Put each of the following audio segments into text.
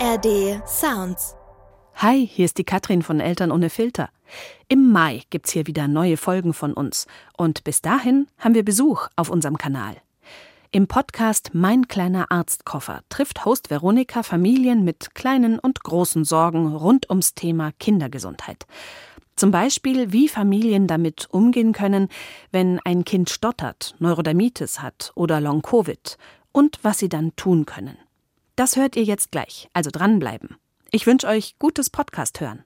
ARD Sounds. Hi, hier ist die Katrin von Eltern ohne Filter. Im Mai gibt's hier wieder neue Folgen von uns. Und bis dahin haben wir Besuch auf unserem Kanal. Im Podcast Mein kleiner Arztkoffer trifft Host Veronika Familien mit kleinen und großen Sorgen rund ums Thema Kindergesundheit. Zum Beispiel, wie Familien damit umgehen können, wenn ein Kind stottert, Neurodermitis hat oder Long-Covid und was sie dann tun können. Das hört ihr jetzt gleich, also dranbleiben. Ich wünsche euch gutes Podcast-Hören.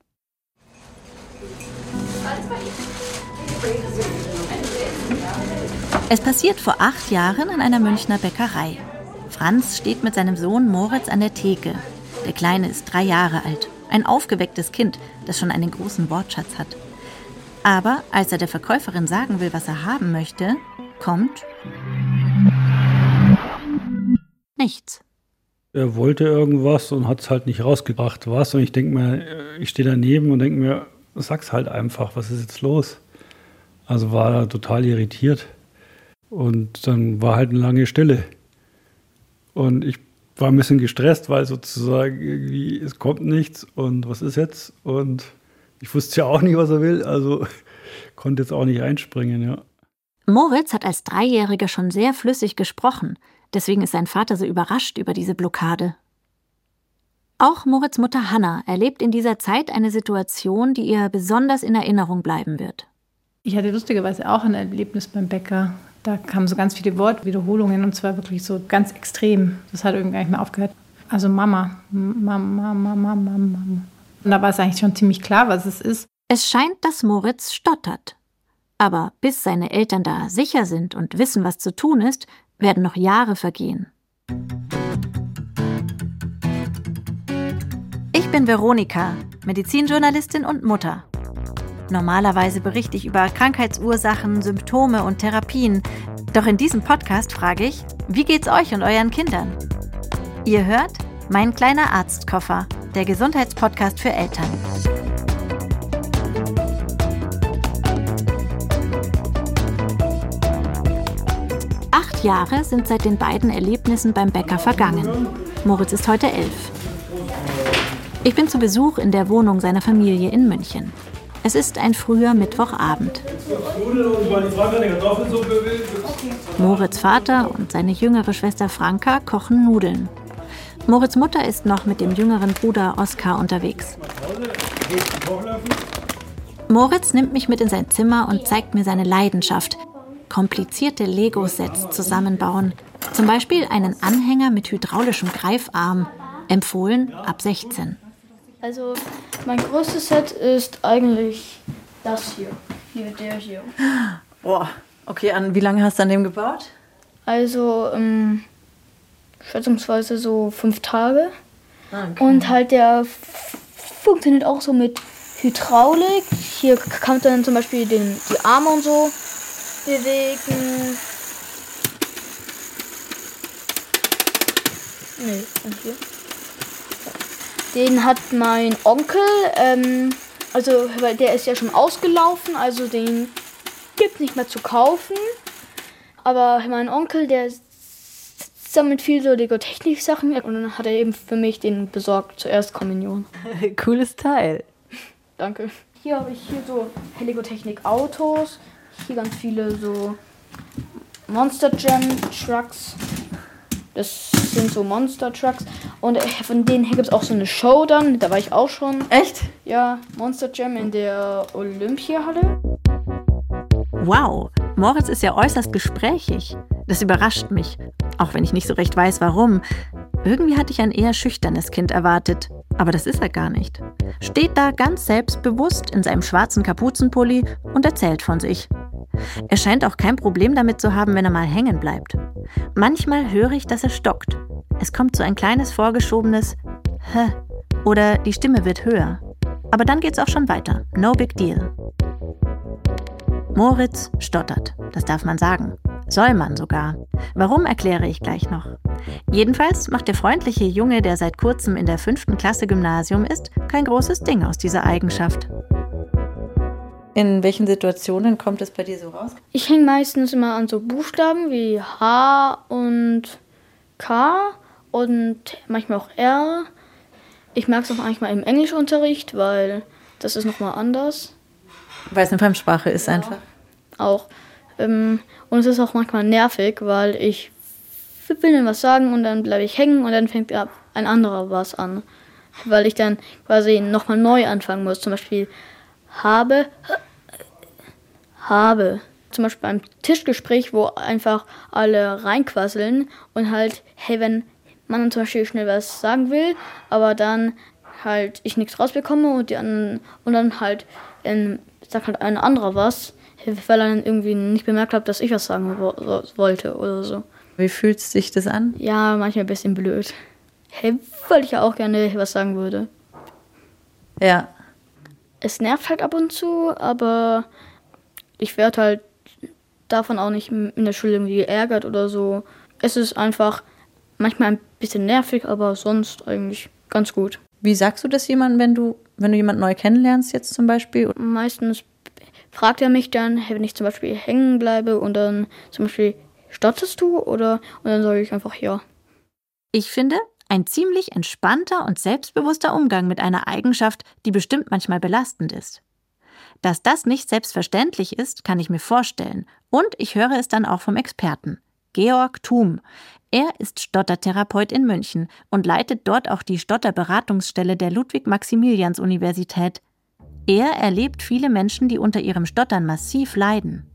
Es passiert vor 8 Jahren in einer Münchner Bäckerei. Franz steht mit seinem Sohn Moritz an der Theke. Der Kleine ist 3 Jahre alt. Ein aufgewecktes Kind, das schon einen großen Wortschatz hat. Aber als er der Verkäuferin sagen will, was er haben möchte, kommt nichts. Er wollte irgendwas und hat es halt nicht rausgebracht, was. Und ich denke mir, ich stehe daneben und denke mir, sag's halt einfach, was ist jetzt los? Also war er total irritiert. Und dann war halt eine lange Stille. Und ich war ein bisschen gestresst, weil sozusagen irgendwie, es kommt nichts und was ist jetzt? Und ich wusste ja auch nicht, was er will, also konnte jetzt auch nicht einspringen, ja. Moritz hat als 3-Jähriger schon sehr flüssig gesprochen. Deswegen ist sein Vater so überrascht über diese Blockade. Auch Moritz' Mutter Hanna erlebt in dieser Zeit eine Situation, die ihr besonders in Erinnerung bleiben wird. Ich hatte lustigerweise auch ein Erlebnis beim Bäcker. Da kamen so ganz viele Wortwiederholungen und zwar wirklich so ganz extrem. Das hat irgendwie gar nicht mehr aufgehört. Also Mama, Mama, Mama, Mama, Mama. Und da war es eigentlich schon ziemlich klar, was es ist. Es scheint, dass Moritz stottert. Aber bis seine Eltern da sicher sind und wissen, was zu tun ist, werden noch Jahre vergehen. Ich bin Veronika, Medizinjournalistin und Mutter. Normalerweise berichte ich über Krankheitsursachen, Symptome und Therapien. Doch in diesem Podcast frage ich, wie geht's euch und euren Kindern? Ihr hört Mein kleiner Arztkoffer, der Gesundheitspodcast für Eltern. 8 Jahre sind seit den beiden Erlebnissen beim Bäcker vergangen. Moritz ist heute 11. Ich bin zu Besuch in der Wohnung seiner Familie in München. Es ist ein früher Mittwochabend. Moritz' Vater und seine jüngere Schwester Franka kochen Nudeln. Moritz' Mutter ist noch mit dem jüngeren Bruder Oskar unterwegs. Moritz nimmt mich mit in sein Zimmer und zeigt mir seine Leidenschaft. Komplizierte Lego-Sets zusammenbauen. Zum Beispiel einen Anhänger mit hydraulischem Greifarm. Empfohlen ab 16. Also mein größtes Set ist eigentlich das hier. Der hier. Boah, okay, wie lange hast du an dem gebaut? Also schätzungsweise so 5 Tage. Okay. Und halt der funktioniert auch so mit Hydraulik. Hier kann man dann zum Beispiel die Arme und so bewegen. Nee, und hier. Den hat mein Onkel, weil der ist ja schon ausgelaufen, also den gibt's nicht mehr zu kaufen. Aber mein Onkel, der sammelt viel so Lego-Technik-Sachen und dann hat er eben für mich den besorgt zur Erstkommunion. Cooles Teil. Danke. Hier habe ich so Lego-Technik-Autos, hier ganz viele so Monster Jam Trucks. Das sind so Monster Trucks. Und von denen hier gibt es auch so eine Show dann. Da war ich auch schon. Echt? Ja, Monster Jam in der Olympiahalle. Wow, Moritz ist ja äußerst gesprächig. Das überrascht mich. Auch wenn ich nicht so recht weiß, warum. Irgendwie hatte ich ein eher schüchternes Kind erwartet. Aber das ist er gar nicht. Steht da ganz selbstbewusst in seinem schwarzen Kapuzenpulli und erzählt von sich. Er scheint auch kein Problem damit zu haben, wenn er mal hängen bleibt. Manchmal höre ich, dass er stockt. Es kommt so ein kleines vorgeschobenes Hä oder die Stimme wird höher. Aber dann geht's auch schon weiter. No big deal. Moritz stottert, das darf man sagen. Soll man sogar. Warum, erkläre ich gleich noch. Jedenfalls macht der freundliche Junge, der seit kurzem in der 5. Klasse Gymnasium ist, kein großes Ding aus dieser Eigenschaft. In welchen Situationen kommt es bei dir so raus? Ich hänge meistens immer an so Buchstaben wie H und K und manchmal auch R. Ich mag es auch manchmal im Englischunterricht, weil das ist nochmal anders. Weil es eine Fremdsprache ist einfach. Auch. Und es ist auch manchmal nervig, weil ich will dann was sagen und dann bleibe ich hängen und dann fängt ein anderer was an. Weil ich dann quasi nochmal neu anfangen muss. Zum Beispiel habe. Zum Beispiel beim Tischgespräch, wo einfach alle reinquasseln und halt, hey, wenn man dann zum Beispiel schnell was sagen will, aber dann halt ich nichts rausbekomme und die anderen, und dann halt sagt halt ein anderer was, weil er dann irgendwie nicht bemerkt hat, dass ich was sagen wollte oder so. Wie fühlt sich das an? Ja, manchmal ein bisschen blöd. Hey, weil ich ja auch gerne was sagen würde. Ja. Es nervt halt ab und zu, aber ich werde halt davon auch nicht in der Schule irgendwie geärgert oder so. Es ist einfach manchmal ein bisschen nervig, aber sonst eigentlich ganz gut. Wie sagst du das jemandem, wenn du jemanden neu kennenlernst jetzt zum Beispiel? Meistens fragt er mich dann, wenn ich zum Beispiel hängen bleibe und dann zum Beispiel, stotterst du? Und dann sage ich einfach ja. Ich finde, ein ziemlich entspannter und selbstbewusster Umgang mit einer Eigenschaft, die bestimmt manchmal belastend ist. Dass das nicht selbstverständlich ist, kann ich mir vorstellen. Und ich höre es dann auch vom Experten, Georg Thum. Er ist Stottertherapeut in München und leitet dort auch die Stotterberatungsstelle der Ludwig-Maximilians-Universität. Er erlebt viele Menschen, die unter ihrem Stottern massiv leiden.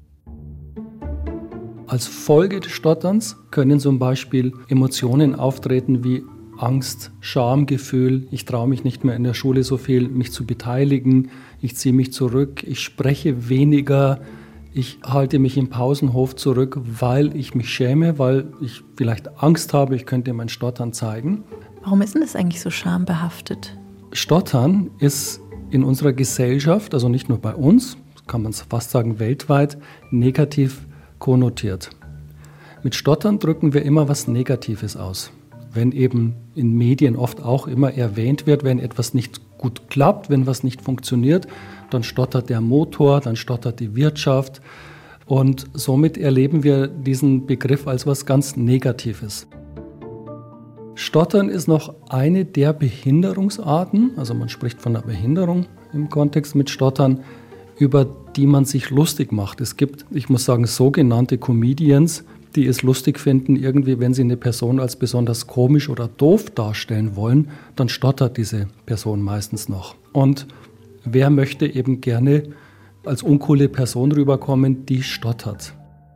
Als Folge des Stotterns können zum Beispiel Emotionen auftreten wie Angst, Schamgefühl, ich traue mich nicht mehr in der Schule so viel, mich zu beteiligen, ich ziehe mich zurück, ich spreche weniger, ich halte mich im Pausenhof zurück, weil ich mich schäme, weil ich vielleicht Angst habe, ich könnte mein Stottern zeigen. Warum ist denn das eigentlich so schambehaftet? Stottern ist in unserer Gesellschaft, also nicht nur bei uns, kann man fast sagen weltweit, negativ konnotiert. Mit Stottern drücken wir immer was Negatives aus. Wenn eben in Medien oft auch immer erwähnt wird, wenn etwas nicht gut klappt, wenn was nicht funktioniert, dann stottert der Motor, dann stottert die Wirtschaft und somit erleben wir diesen Begriff als was ganz Negatives. Stottern ist noch eine der Behinderungsarten, also man spricht von einer Behinderung im Kontext mit Stottern, über die man sich lustig macht. Es gibt, ich muss sagen, sogenannte Comedians, die es lustig finden, irgendwie, wenn sie eine Person als besonders komisch oder doof darstellen wollen, dann stottert diese Person meistens noch. Und wer möchte eben gerne als uncoole Person rüberkommen, die stottert.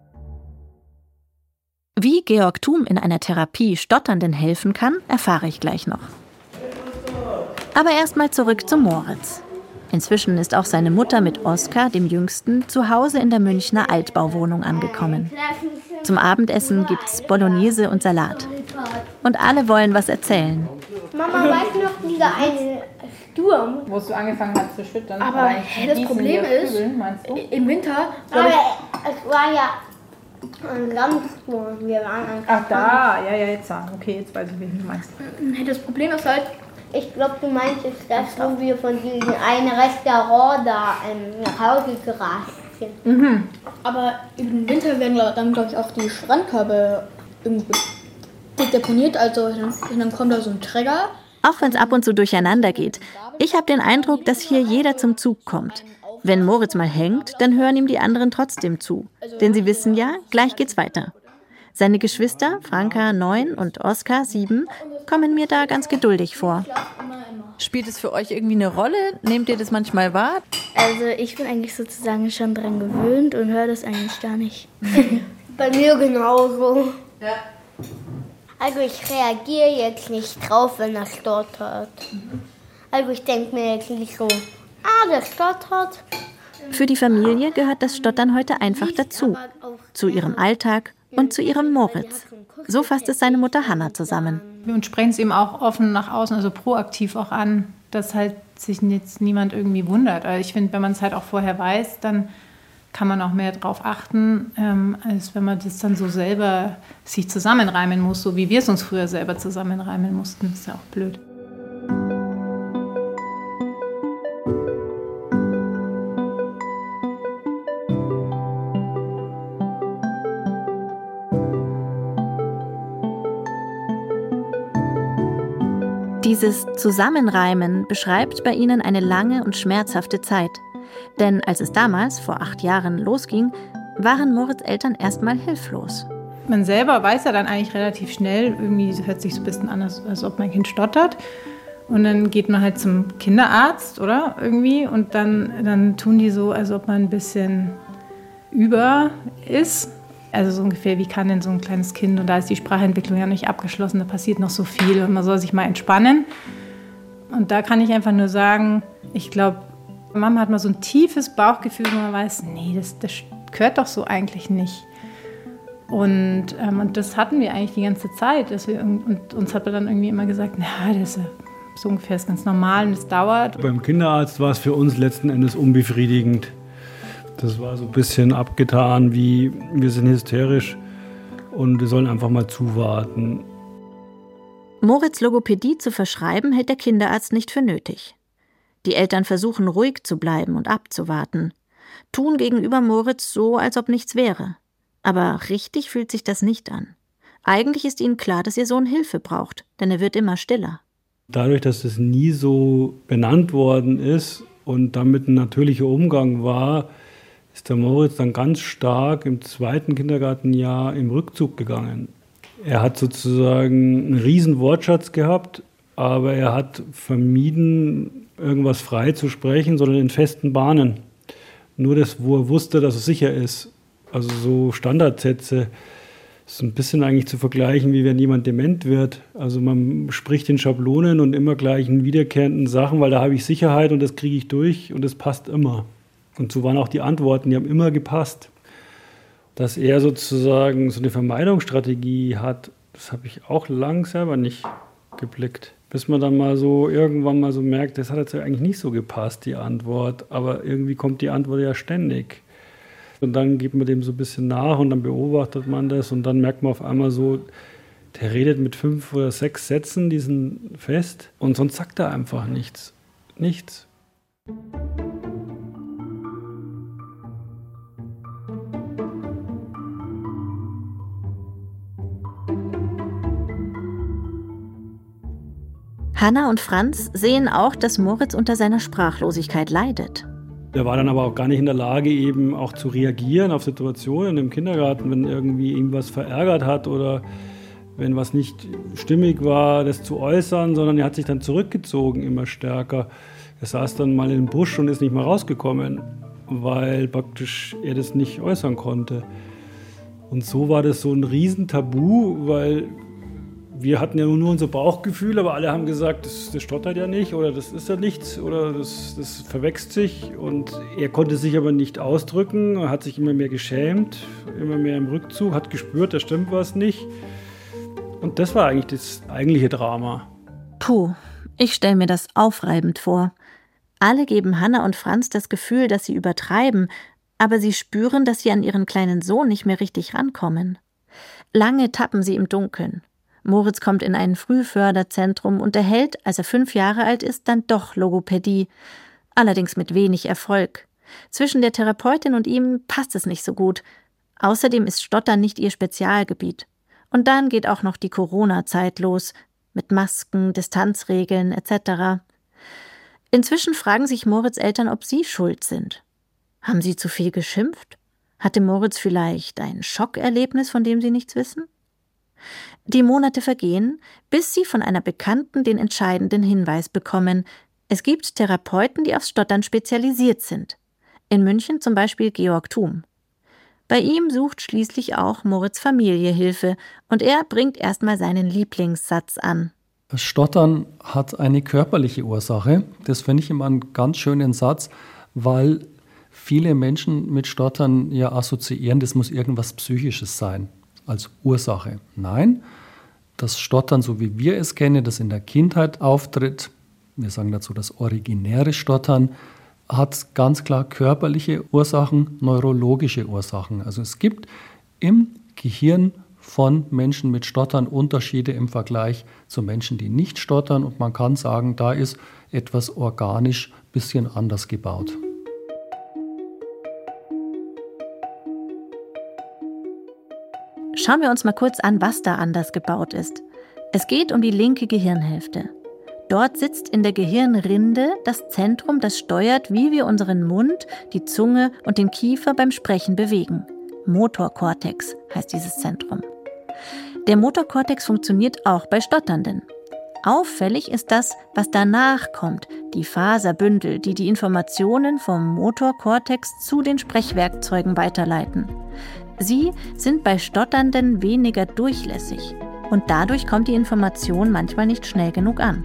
Wie Georg Thum in einer Therapie Stotternden helfen kann, erfahre ich gleich noch. Aber erstmal zurück zu Moritz. Inzwischen ist auch seine Mutter mit Oskar, dem Jüngsten, zu Hause in der Münchner Altbauwohnung angekommen. Zum Abendessen gibt's Bolognese und Salat. Und alle wollen was erzählen. Mama, weißt du noch, dieser eine Sturm? Wo es so angefangen hat zu schüttern. Aber das Problem ist, im Winter, Aber es war ja ein Sandsturm. Wir waren am Ach da, ja, jetzt. Okay, jetzt weiß ich, wen du meinst. das Problem ist halt, Ich glaube, du meinst jetzt das, wo wir von diesem einen Restaurant da nach Hause gerast sind. aber im Winter werden dann, glaube ich, auch die Strandkörbe irgendwo deponiert, also dann kommt da so ein Träger. Auch wenn es ab und zu durcheinander geht. Ich habe den Eindruck, dass hier jeder zum Zug kommt. Wenn Moritz mal hängt, dann hören ihm die anderen trotzdem zu. Denn sie wissen ja, gleich geht's weiter. Seine Geschwister, Franka 9 und Oskar 7, kommen mir da ganz geduldig vor. Spielt es für euch irgendwie eine Rolle? Nehmt ihr das manchmal wahr? Also ich bin eigentlich sozusagen schon dran gewöhnt und höre das eigentlich gar nicht. Bei mir genauso. Ja. Also ich reagiere jetzt nicht drauf, wenn er stottert. Also ich denke mir jetzt nicht so, der stottert. Für die Familie gehört das Stottern heute einfach dazu. Zu ihrem Alltag und zu ihrem Moritz. So fasst es seine Mutter Hanna zusammen. Und sprechen es eben auch offen nach außen, also proaktiv auch an, dass halt sich jetzt niemand irgendwie wundert. Also ich finde, wenn man es halt auch vorher weiß, dann kann man auch mehr darauf achten, als wenn man das dann so selber sich zusammenreimen muss, so wie wir es uns früher selber zusammenreimen mussten. Das ist ja auch blöd. Dieses Zusammenreimen beschreibt bei ihnen eine lange und schmerzhafte Zeit. Denn als es damals, vor 8 Jahren, losging, waren Moritz' Eltern erstmal hilflos. Man selber weiß ja dann eigentlich relativ schnell, irgendwie hört sich so ein bisschen an, als ob mein Kind stottert. Und dann geht man halt zum Kinderarzt, oder? Irgendwie. Und dann tun die so, als ob man ein bisschen über ist. Also so ungefähr, wie kann denn so ein kleines Kind, und da ist die Sprachentwicklung ja nicht abgeschlossen, da passiert noch so viel und man soll sich mal entspannen. Und da kann ich einfach nur sagen, ich glaube, Mama hat mal so ein tiefes Bauchgefühl, wo man weiß, nee, das gehört doch so eigentlich nicht. Und das hatten wir eigentlich die ganze Zeit. Und uns hat man dann irgendwie immer gesagt, na, das ist so ungefähr ist ganz normal und es dauert. Beim Kinderarzt war es für uns letzten Endes unbefriedigend. Das war so ein bisschen abgetan, wie wir sind hysterisch und wir sollen einfach mal zuwarten. Moritz Logopädie zu verschreiben, hält der Kinderarzt nicht für nötig. Die Eltern versuchen ruhig zu bleiben und abzuwarten, tun gegenüber Moritz so, als ob nichts wäre. Aber richtig fühlt sich das nicht an. Eigentlich ist ihnen klar, dass ihr Sohn Hilfe braucht, denn er wird immer stiller. Dadurch, dass es nie so benannt worden ist und damit ein natürlicher Umgang war, ist der Moritz dann ganz stark im 2. Kindergartenjahr im Rückzug gegangen. Er hat sozusagen einen riesen Wortschatz gehabt, aber er hat vermieden, irgendwas frei zu sprechen, sondern in festen Bahnen. Nur das, wo er wusste, dass es sicher ist. Also so Standardsätze. Das ist ein bisschen eigentlich zu vergleichen, wie wenn jemand dement wird. Also man spricht in Schablonen und immer gleichen wiederkehrenden Sachen, weil da habe ich Sicherheit und das kriege ich durch und das passt immer. Und so waren auch die Antworten, die haben immer gepasst. Dass er sozusagen so eine Vermeidungsstrategie hat, das habe ich auch lang selber nicht geblickt. Bis man dann mal so irgendwann mal so merkt, das hat jetzt eigentlich nicht so gepasst, die Antwort. Aber irgendwie kommt die Antwort ja ständig. Und dann gibt man dem so ein bisschen nach und dann beobachtet man das und dann merkt man auf einmal so, der redet mit 5 oder 6 Sätzen, die sind fest und sonst sagt er einfach nichts. Nichts. Hanna und Franz sehen auch, dass Moritz unter seiner Sprachlosigkeit leidet. Er war dann aber auch gar nicht in der Lage, eben auch zu reagieren auf Situationen im Kindergarten, wenn irgendwie ihn was verärgert hat oder wenn was nicht stimmig war, das zu äußern, sondern er hat sich dann zurückgezogen immer stärker. Er saß dann mal im Busch und ist nicht mehr rausgekommen, weil praktisch er das nicht äußern konnte. Und so war das so ein Riesentabu, weil wir hatten ja nur unser Bauchgefühl, aber alle haben gesagt, das stottert ja nicht oder das ist ja nichts oder das verwechselt sich. Und er konnte sich aber nicht ausdrücken, er hat sich immer mehr geschämt, immer mehr im Rückzug, hat gespürt, da stimmt was nicht. Und das war eigentlich das eigentliche Drama. Puh, ich stelle mir das aufreibend vor. Alle geben Hanna und Franz das Gefühl, dass sie übertreiben, aber sie spüren, dass sie an ihren kleinen Sohn nicht mehr richtig rankommen. Lange tappen sie im Dunkeln. Moritz kommt in ein Frühförderzentrum und erhält, als er 5 Jahre alt ist, dann doch Logopädie. Allerdings mit wenig Erfolg. Zwischen der Therapeutin und ihm passt es nicht so gut. Außerdem ist Stottern nicht ihr Spezialgebiet. Und dann geht auch noch die Corona-Zeit los, mit Masken, Distanzregeln etc. Inzwischen fragen sich Moritz' Eltern, ob sie schuld sind. Haben sie zu viel geschimpft? Hatte Moritz vielleicht ein Schockerlebnis, von dem sie nichts wissen? Die Monate vergehen, bis sie von einer Bekannten den entscheidenden Hinweis bekommen. Es gibt Therapeuten, die aufs Stottern spezialisiert sind. In München zum Beispiel Georg Thum. Bei ihm sucht schließlich auch Moritz' Familie Hilfe und er bringt erstmal seinen Lieblingssatz an. Das Stottern hat eine körperliche Ursache. Das finde ich immer einen ganz schönen Satz, weil viele Menschen mit Stottern ja assoziieren, das muss irgendwas Psychisches sein. Als Ursache. Nein, das Stottern, so wie wir es kennen, das in der Kindheit auftritt, wir sagen dazu das originäre Stottern, hat ganz klar körperliche Ursachen, neurologische Ursachen. Also es gibt im Gehirn von Menschen mit Stottern Unterschiede im Vergleich zu Menschen, die nicht stottern. Und man kann sagen, da ist etwas organisch ein bisschen anders gebaut. Schauen wir uns mal kurz an, was da anders gebaut ist. Es geht um die linke Gehirnhälfte. Dort sitzt in der Gehirnrinde das Zentrum, das steuert, wie wir unseren Mund, die Zunge und den Kiefer beim Sprechen bewegen. Motorkortex heißt dieses Zentrum. Der Motorkortex funktioniert auch bei Stotternden. Auffällig ist das, was danach kommt, die Faserbündel, die die Informationen vom Motorkortex zu den Sprechwerkzeugen weiterleiten. Sie sind bei Stotternden weniger durchlässig und dadurch kommt die Information manchmal nicht schnell genug an.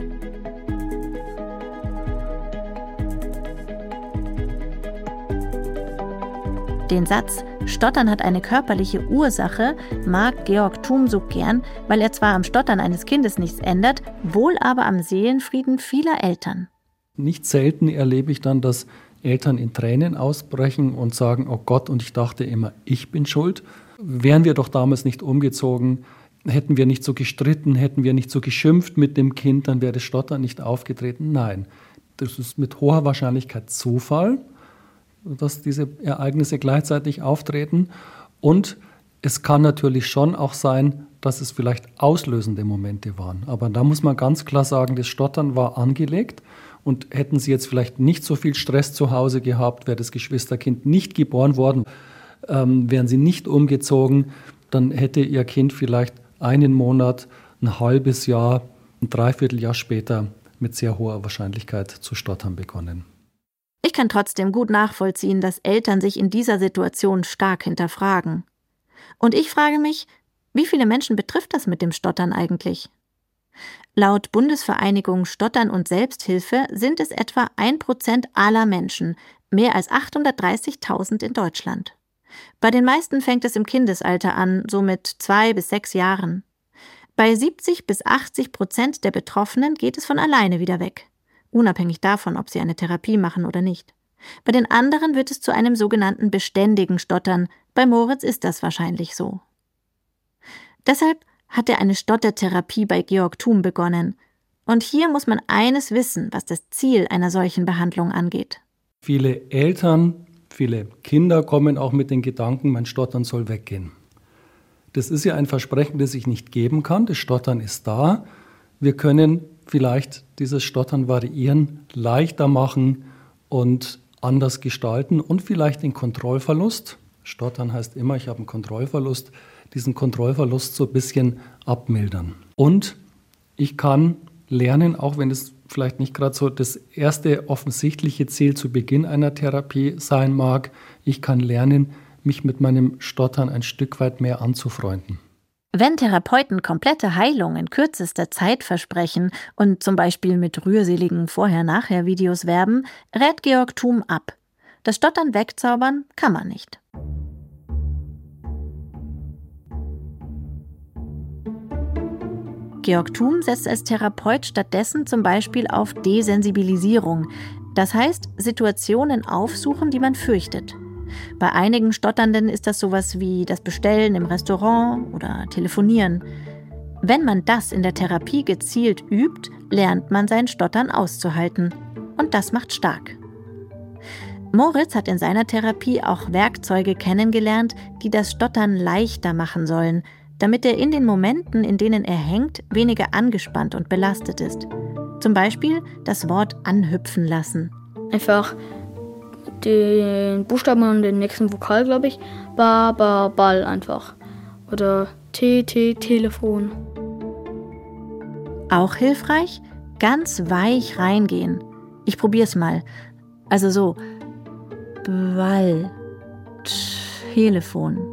Den Satz »Stottern hat eine körperliche Ursache« mag Georg Thum so gern, weil er zwar am Stottern eines Kindes nichts ändert, wohl aber am Seelenfrieden vieler Eltern. Nicht selten erlebe ich dann, dass Eltern in Tränen ausbrechen und sagen, oh Gott, und ich dachte immer, ich bin schuld. Wären wir doch damals nicht umgezogen, hätten wir nicht so gestritten, hätten wir nicht so geschimpft mit dem Kind, dann wäre das Stottern nicht aufgetreten. Nein, das ist mit hoher Wahrscheinlichkeit Zufall, dass diese Ereignisse gleichzeitig auftreten. Und es kann natürlich schon auch sein, dass es vielleicht auslösende Momente waren. Aber da muss man ganz klar sagen, das Stottern war angelegt. Und hätten Sie jetzt vielleicht nicht so viel Stress zu Hause gehabt, wäre das Geschwisterkind nicht geboren worden, wären Sie nicht umgezogen, dann hätte Ihr Kind vielleicht einen Monat, ein halbes Jahr, ein Dreivierteljahr später mit sehr hoher Wahrscheinlichkeit zu stottern begonnen. Ich kann trotzdem gut nachvollziehen, dass Eltern sich in dieser Situation stark hinterfragen. Und ich frage mich, wie viele Menschen betrifft das mit dem Stottern eigentlich? Laut Bundesvereinigung Stottern und Selbsthilfe sind es etwa 1% aller Menschen, mehr als 830.000 in Deutschland. Bei den meisten fängt es im Kindesalter an, so mit 2 bis 6 Jahren. Bei 70 bis 80% der Betroffenen geht es von alleine wieder weg, unabhängig davon, ob sie eine Therapie machen oder nicht. Bei den anderen wird es zu einem sogenannten beständigen Stottern. Bei Moritz ist das wahrscheinlich so. Deshalb hat er eine Stottertherapie bei Georg Thum begonnen. Und hier muss man eines wissen, was das Ziel einer solchen Behandlung angeht. Viele Eltern, viele Kinder kommen auch mit den Gedanken, mein Stottern soll weggehen. Das ist ja ein Versprechen, das ich nicht geben kann. Das Stottern ist da. Wir können vielleicht dieses Stottern variieren, leichter machen und anders gestalten und vielleicht den Kontrollverlust. Stottern heißt immer, ich habe einen Kontrollverlust. Diesen Kontrollverlust so ein bisschen abmildern. Und ich kann lernen, auch wenn es vielleicht nicht gerade so das erste offensichtliche Ziel zu Beginn einer Therapie sein mag, ich kann lernen, mich mit meinem Stottern ein Stück weit mehr anzufreunden. Wenn Therapeuten komplette Heilung in kürzester Zeit versprechen und zum Beispiel mit rührseligen Vorher-Nachher-Videos werben, rät Georg Thum ab. Das Stottern wegzaubern kann man nicht. Georg Thum setzt als Therapeut stattdessen zum Beispiel auf Desensibilisierung. Das heißt, Situationen aufsuchen, die man fürchtet. Bei einigen Stotternden ist das sowas wie das Bestellen im Restaurant oder Telefonieren. Wenn man das in der Therapie gezielt übt, lernt man sein Stottern auszuhalten. Und das macht stark. Moritz hat in seiner Therapie auch Werkzeuge kennengelernt, die das Stottern leichter machen sollen, damit er in den Momenten, in denen er hängt, weniger angespannt und belastet ist. Zum Beispiel das Wort anhüpfen lassen. Einfach den Buchstaben und den nächsten Vokal, glaube ich. Ba, ba, Ball einfach. Oder T, Telefon. Auch hilfreich, ganz weich reingehen. Ich probier's mal. Also so. Ball. Telefon.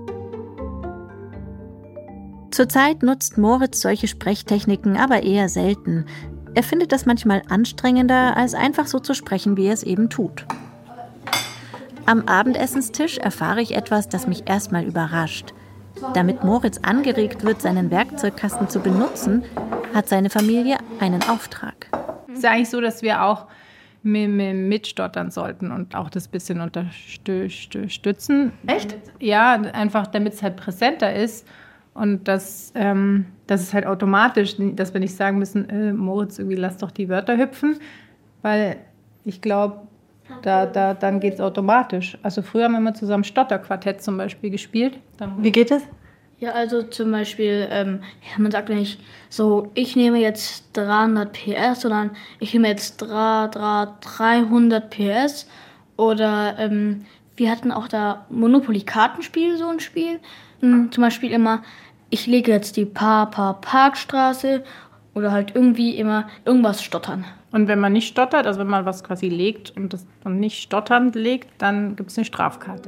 Zurzeit nutzt Moritz solche Sprechtechniken aber eher selten. Er findet das manchmal anstrengender, als einfach so zu sprechen, wie er es eben tut. Am Abendessenstisch erfahre ich etwas, das mich erstmal überrascht. Damit Moritz angeregt wird, seinen Werkzeugkasten zu benutzen, hat seine Familie einen Auftrag. Es ist eigentlich so, dass wir auch mitstottern sollten und auch das bisschen unterstützen. Echt? Ja, einfach damit es halt präsenter ist. Und dass es halt automatisch, dass wir nicht sagen müssen, Moritz, irgendwie lass doch die Wörter hüpfen, weil ich glaube, dann geht es automatisch. Also früher haben wir immer zusammen Stotterquartett zum Beispiel gespielt. Wie geht es? Ja, also zum Beispiel, man sagt nicht so, ich nehme jetzt 300 PS, sondern ich nehme jetzt 300 PS. Oder wir hatten auch da Monopoly-Kartenspiel, so ein Spiel. Zum Beispiel immer, ich lege jetzt die Parkstraße oder halt irgendwie immer irgendwas stottern. Und wenn man nicht stottert, also wenn man was quasi legt und das dann nicht stotternd legt, dann gibt es eine Strafkarte.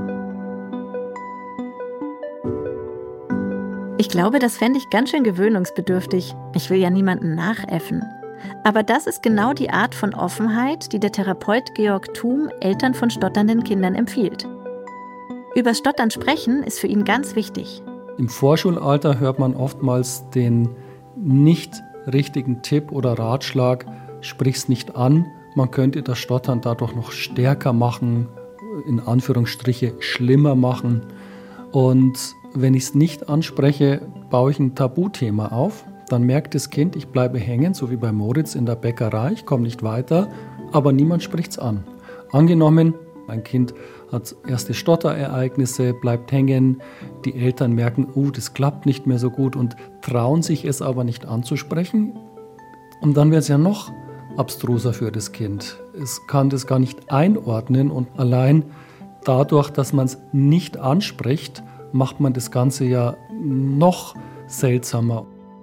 Ich glaube, das fände ich ganz schön gewöhnungsbedürftig. Ich will ja niemanden nachäffen. Aber das ist genau die Art von Offenheit, die der Therapeut Georg Thum Eltern von stotternden Kindern empfiehlt. Über Stottern sprechen ist für ihn ganz wichtig. Im Vorschulalter hört man oftmals den nicht richtigen Tipp oder Ratschlag, sprich's nicht an. Man könnte das Stottern dadurch noch stärker machen, in Anführungsstriche schlimmer machen. Und wenn ich es nicht anspreche, baue ich ein Tabuthema auf. Dann merkt das Kind, ich bleibe hängen, so wie bei Moritz in der Bäckerei, ich komme nicht weiter, aber niemand spricht es an. Angenommen, ein Kind hat erste Stotterereignisse, bleibt hängen, die Eltern merken, das klappt nicht mehr so gut und trauen sich es aber nicht anzusprechen. Und dann wird es ja noch abstruser für das Kind. Es kann das gar nicht einordnen und allein dadurch, dass man es nicht anspricht, macht man das Ganze ja noch seltsamer.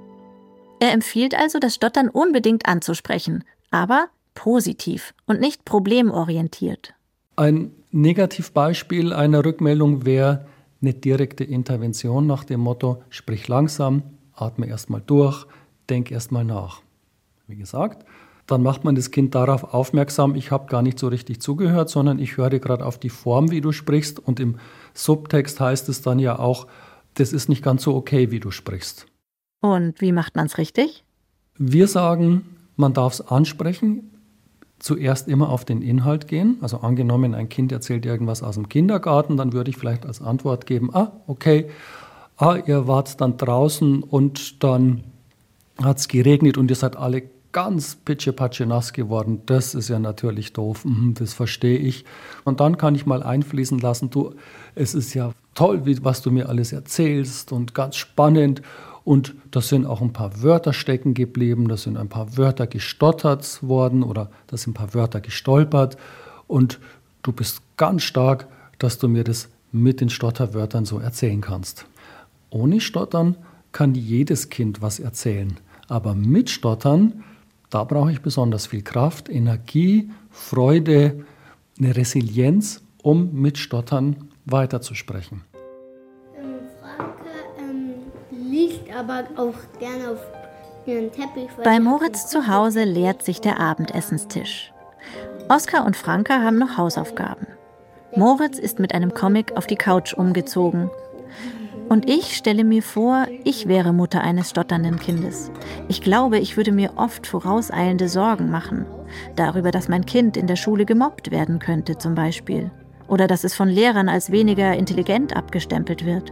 Er empfiehlt also, das Stottern unbedingt anzusprechen, aber positiv und nicht problemorientiert. Ein Negativbeispiel einer Rückmeldung wäre eine direkte Intervention nach dem Motto, sprich langsam, atme erstmal durch, denk erstmal nach. Wie gesagt, dann macht man das Kind darauf aufmerksam, ich habe gar nicht so richtig zugehört, sondern ich höre gerade auf die Form, wie du sprichst. Und im Subtext heißt es dann ja auch, das ist nicht ganz so okay, wie du sprichst. Und wie macht man es richtig? Wir sagen, man darf es ansprechen, zuerst immer auf den Inhalt gehen. Also angenommen, ein Kind erzählt irgendwas aus dem Kindergarten, dann würde ich vielleicht als Antwort geben, okay, ihr wart dann draußen und dann hat es geregnet und ihr seid alle ganz pitschepatsche nass geworden. Das ist ja natürlich doof, das verstehe ich. Und dann kann ich mal einfließen lassen, es ist ja toll, was du mir alles erzählst und ganz spannend. Und da sind auch ein paar Wörter stecken geblieben, da sind ein paar Wörter gestottert worden oder da sind ein paar Wörter gestolpert. Und du bist ganz stark, dass du mir das mit den Stotterwörtern so erzählen kannst. Ohne Stottern kann jedes Kind was erzählen. Aber mit Stottern, da brauche ich besonders viel Kraft, Energie, Freude, eine Resilienz, um mit Stottern weiterzusprechen. Liegt aber auch gerne auf ihren Teppich. Bei Moritz zu Hause leert sich der Abendessenstisch. Oskar und Franka haben noch Hausaufgaben. Moritz ist mit einem Comic auf die Couch umgezogen. Und ich stelle mir vor, ich wäre Mutter eines stotternden Kindes. Ich glaube, ich würde mir oft vorauseilende Sorgen machen. Darüber, dass mein Kind in der Schule gemobbt werden könnte zum Beispiel. Oder dass es von Lehrern als weniger intelligent abgestempelt wird.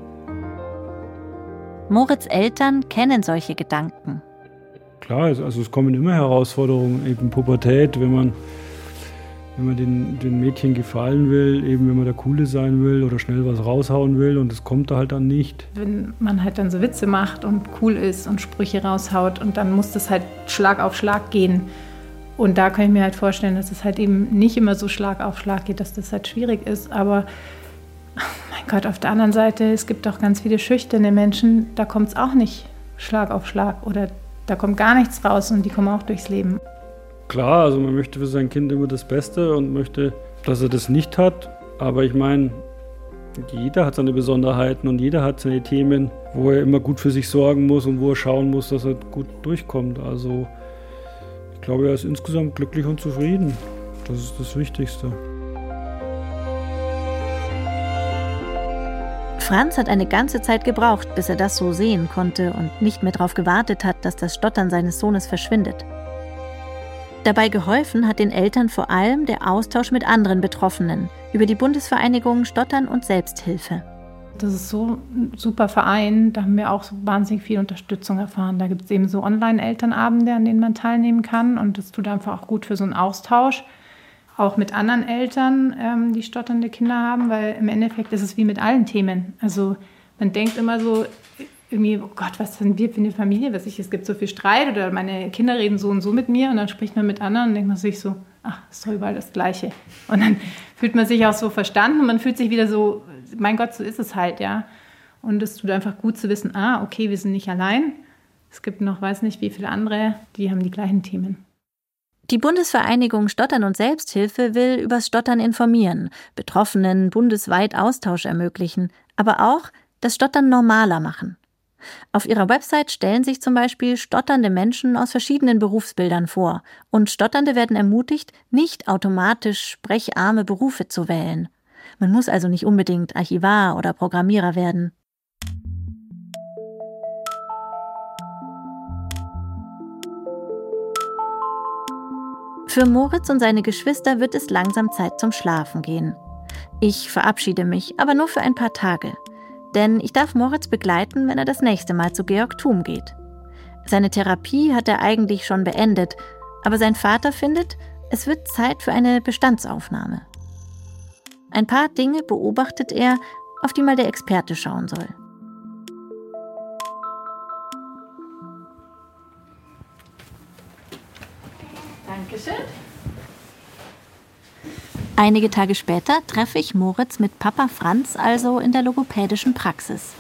Moritz' Eltern kennen solche Gedanken. Klar, also es kommen immer Herausforderungen, eben Pubertät, wenn man den Mädchen gefallen will, eben wenn man der Coole sein will oder schnell was raushauen will und das kommt da halt dann nicht. Wenn man halt dann so Witze macht und cool ist und Sprüche raushaut und dann muss das halt Schlag auf Schlag gehen. Und da kann ich mir halt vorstellen, dass es halt eben nicht immer so Schlag auf Schlag geht, dass das halt schwierig ist, aber mein Gott, auf der anderen Seite, es gibt auch ganz viele schüchterne Menschen, da kommt es auch nicht Schlag auf Schlag oder da kommt gar nichts raus und die kommen auch durchs Leben. Klar, also man möchte für sein Kind immer das Beste und möchte, dass er das nicht hat, aber ich meine, jeder hat seine Besonderheiten und jeder hat seine Themen, wo er immer gut für sich sorgen muss und wo er schauen muss, dass er gut durchkommt. Also ich glaube, er ist insgesamt glücklich und zufrieden. Das ist das Wichtigste. Franz hat eine ganze Zeit gebraucht, bis er das so sehen konnte und nicht mehr darauf gewartet hat, dass das Stottern seines Sohnes verschwindet. Dabei geholfen hat den Eltern vor allem der Austausch mit anderen Betroffenen über die Bundesvereinigung Stottern und Selbsthilfe. Das ist so ein super Verein, da haben wir auch so wahnsinnig viel Unterstützung erfahren. Da gibt es eben so Online-Elternabende, an denen man teilnehmen kann und das tut einfach auch gut für so einen Austausch. Auch mit anderen Eltern, die stotternde Kinder haben, weil im Endeffekt ist es wie mit allen Themen. Also Man denkt immer so, irgendwie, oh Gott, was sind wir für eine Familie? Es gibt so viel Streit oder meine Kinder reden so und so mit mir und dann spricht man mit anderen und denkt man sich so, ach, ist doch überall das Gleiche. Und dann fühlt man sich auch so verstanden und man fühlt sich wieder so, mein Gott, so ist es halt, ja. Und es tut einfach gut zu wissen, okay, wir sind nicht allein. Es gibt noch, weiß nicht, wie viele andere, die haben die gleichen Themen. Die Bundesvereinigung Stottern und Selbsthilfe will übers Stottern informieren, Betroffenen bundesweit Austausch ermöglichen, aber auch das Stottern normaler machen. Auf ihrer Website stellen sich zum Beispiel stotternde Menschen aus verschiedenen Berufsbildern vor und Stotternde werden ermutigt, nicht automatisch sprecharme Berufe zu wählen. Man muss also nicht unbedingt Archivar oder Programmierer werden. Für Moritz und seine Geschwister wird es langsam Zeit zum Schlafen gehen. Ich verabschiede mich, aber nur für ein paar Tage. Denn ich darf Moritz begleiten, wenn er das nächste Mal zu Georg Thum geht. Seine Therapie hat er eigentlich schon beendet, aber sein Vater findet, es wird Zeit für eine Bestandsaufnahme. Ein paar Dinge beobachtet er, auf die mal der Experte schauen soll. Dankeschön. Einige Tage später treffe ich Moritz mit Papa Franz also in der logopädischen Praxis.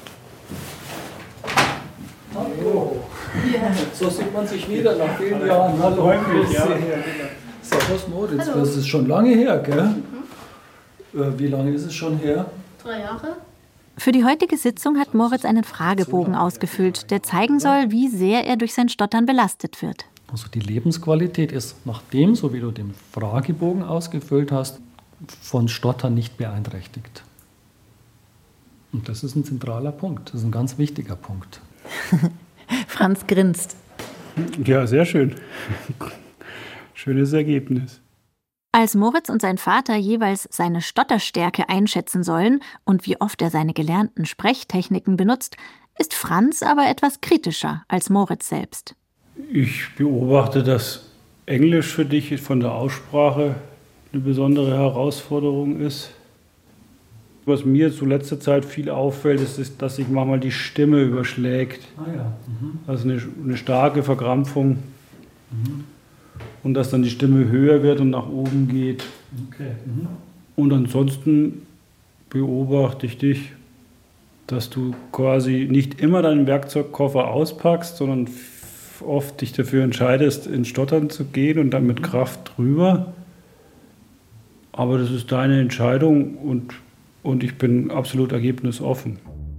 Hallo. Ja. So sieht man sich wieder nach vielen Jahren. Hallo. Servus Moritz, hallo. Das ist schon lange her, gell? Wie lange ist es schon her? 3 Jahre. Für die heutige Sitzung hat Moritz einen Fragebogen ausgefüllt, der zeigen soll, wie sehr er durch sein Stottern belastet wird. Also die Lebensqualität ist nach dem, so wie du den Fragebogen ausgefüllt hast, von Stottern nicht beeinträchtigt. Und das ist ein zentraler Punkt, das ist ein ganz wichtiger Punkt. Franz grinst. Ja, sehr schön. Schönes Ergebnis. Als Moritz und sein Vater jeweils seine Stotterstärke einschätzen sollen und wie oft er seine gelernten Sprechtechniken benutzt, ist Franz aber etwas kritischer als Moritz selbst. Ich beobachte, dass Englisch für dich von der Aussprache eine besondere Herausforderung ist. Was mir zu letzter Zeit viel auffällt, ist, dass sich manchmal die Stimme überschlägt. Also eine starke Verkrampfung. Und dass dann die Stimme höher wird und nach oben geht. Okay. Und ansonsten beobachte ich dich, dass du quasi nicht immer deinen Werkzeugkoffer auspackst, sondern oft dich dafür entscheidest, ins Stottern zu gehen und dann mit Kraft drüber. Aber das ist deine Entscheidung und ich bin absolut ergebnisoffen.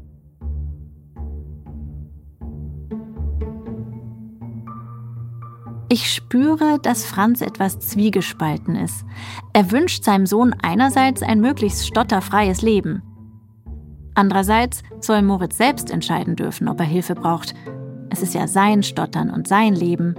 Ich spüre, dass Franz etwas zwiegespalten ist. Er wünscht seinem Sohn einerseits ein möglichst stotterfreies Leben. Andererseits soll Moritz selbst entscheiden dürfen, ob er Hilfe braucht. Es ist ja sein Stottern und sein Leben.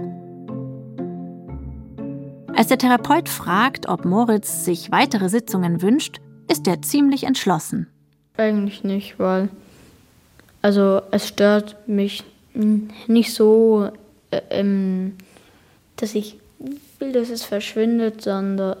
Als der Therapeut fragt, ob Moritz sich weitere Sitzungen wünscht, ist er ziemlich entschlossen. Eigentlich nicht, weil es stört mich nicht so, dass ich will, dass es verschwindet, sondern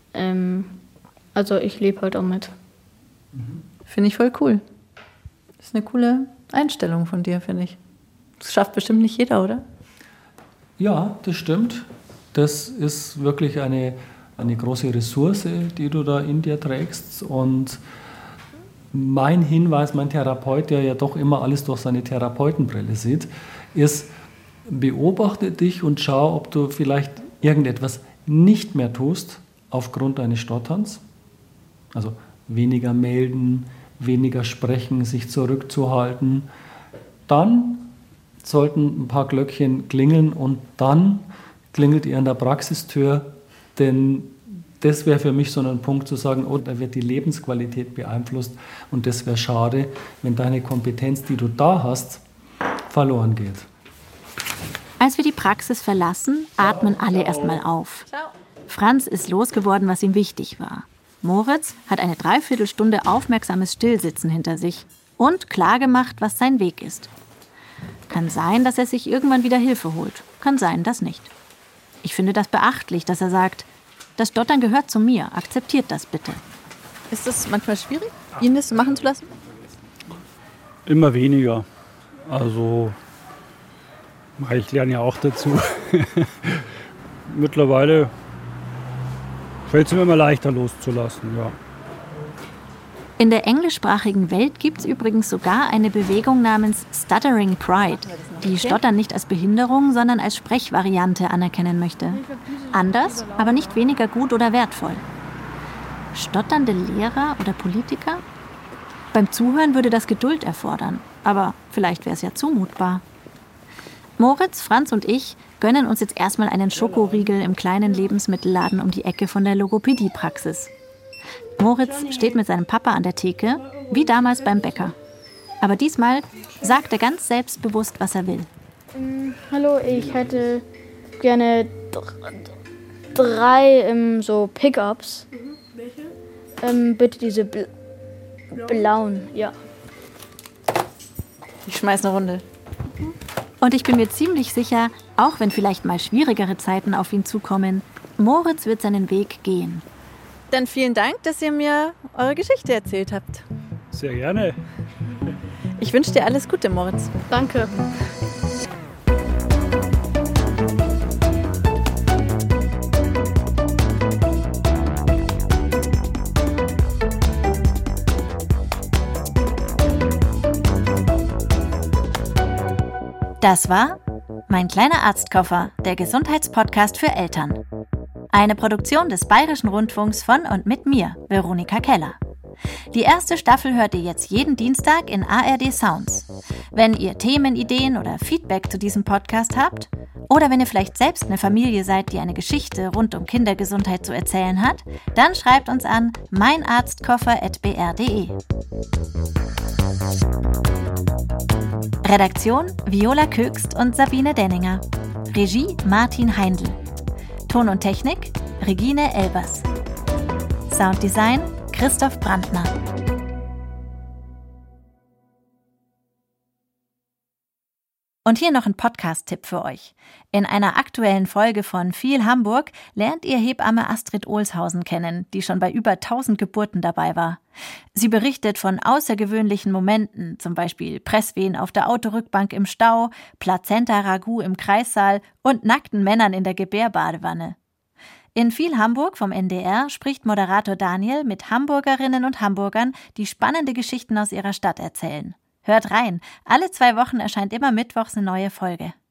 ich lebe halt damit. Finde ich voll cool. Das ist eine coole Einstellung von dir, finde ich. Das schafft bestimmt nicht jeder, oder? Ja, das stimmt. Das ist wirklich eine große Ressource, die du da in dir trägst. Und mein Hinweis, mein Therapeut, der ja doch immer alles durch seine Therapeutenbrille sieht, ist, beobachte dich und schau, ob du vielleicht irgendetwas nicht mehr tust aufgrund deines Stotterns. Also weniger melden, weniger sprechen, sich zurückzuhalten. Dann sollten ein paar Glöckchen klingeln und dann klingelt ihr an der Praxistür, denn das wäre für mich so ein Punkt zu sagen, da wird die Lebensqualität beeinflusst und das wäre schade, wenn deine Kompetenz, die du da hast, verloren geht. Als wir die Praxis verlassen, atmen alle erstmal auf. Franz ist losgeworden, was ihm wichtig war. Moritz hat eine Dreiviertelstunde aufmerksames Stillsitzen hinter sich und klargemacht, was sein Weg ist. Kann sein, dass er sich irgendwann wieder Hilfe holt. Kann sein, dass nicht. Ich finde das beachtlich, dass er sagt, das Stottern gehört zu mir, akzeptiert das bitte. Ist das manchmal schwierig, ihn das machen zu lassen? Immer weniger. Also, ich lerne ja auch dazu. Mittlerweile fällt es mir immer leichter loszulassen, ja. In der englischsprachigen Welt gibt es übrigens sogar eine Bewegung namens Stuttering Pride, die Stottern nicht als Behinderung, sondern als Sprechvariante anerkennen möchte. Anders, aber nicht weniger gut oder wertvoll. Stotternde Lehrer oder Politiker? Beim Zuhören würde das Geduld erfordern, aber vielleicht wäre es ja zumutbar. Moritz, Franz und ich gönnen uns jetzt erstmal einen Schokoriegel im kleinen Lebensmittelladen um die Ecke von der Logopädiepraxis. Moritz steht mit seinem Papa an der Theke, wie damals beim Bäcker. Aber diesmal sagt er ganz selbstbewusst, was er will. Hallo, ich hätte gerne 3 so Pickups. Welche? Bitte diese blauen, ja. Ich schmeiß eine Runde. Und ich bin mir ziemlich sicher, auch wenn vielleicht mal schwierigere Zeiten auf ihn zukommen, Moritz wird seinen Weg gehen. Dann vielen Dank, dass ihr mir eure Geschichte erzählt habt. Sehr gerne. Ich wünsche dir alles Gute, Moritz. Danke. Das war Mein kleiner Arztkoffer, der Gesundheitspodcast für Eltern. Eine Produktion des Bayerischen Rundfunks von und mit mir, Veronika Keller. Die erste Staffel hört ihr jetzt jeden Dienstag in ARD Sounds. Wenn ihr Themenideen oder Feedback zu diesem Podcast habt, oder wenn ihr vielleicht selbst eine Familie seid, die eine Geschichte rund um Kindergesundheit zu erzählen hat, dann schreibt uns an meinarztkoffer@br.de. Redaktion Viola Kögst und Sabine Denninger. Regie Martin Heindl. Ton und Technik Regine Elbers. Sounddesign Christoph Brandner. Und hier noch ein Podcast-Tipp für euch. In einer aktuellen Folge von Viel Hamburg lernt ihr Hebamme Astrid Ohlshausen kennen, die schon bei über 1000 Geburten dabei war. Sie berichtet von außergewöhnlichen Momenten, zum Beispiel Presswehen auf der Autorückbank im Stau, Plazenta-Ragout im Kreissaal und nackten Männern in der Gebärbadewanne. In Viel Hamburg vom NDR spricht Moderator Daniel mit Hamburgerinnen und Hamburgern, die spannende Geschichten aus ihrer Stadt erzählen. Hört rein, alle 2 Wochen erscheint immer mittwochs eine neue Folge.